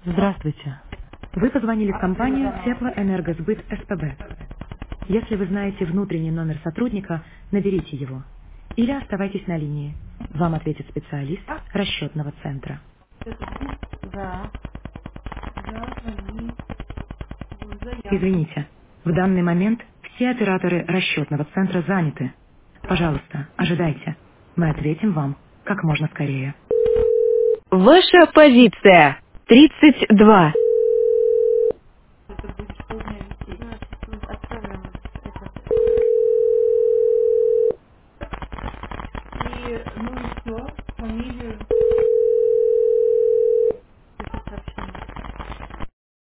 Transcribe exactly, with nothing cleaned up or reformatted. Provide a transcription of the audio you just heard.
Здравствуйте. Вы позвонили в компанию Теплоэнергосбыт СПБ. Если вы знаете внутренний номер сотрудника, наберите его. Или оставайтесь на линии. Вам ответит специалист расчетного центра. Да. Да, звони. Заявку. Извините, в данный момент все операторы расчетного центра заняты. Пожалуйста, ожидайте. Мы ответим вам как можно скорее. Ваша позиция тридцать два.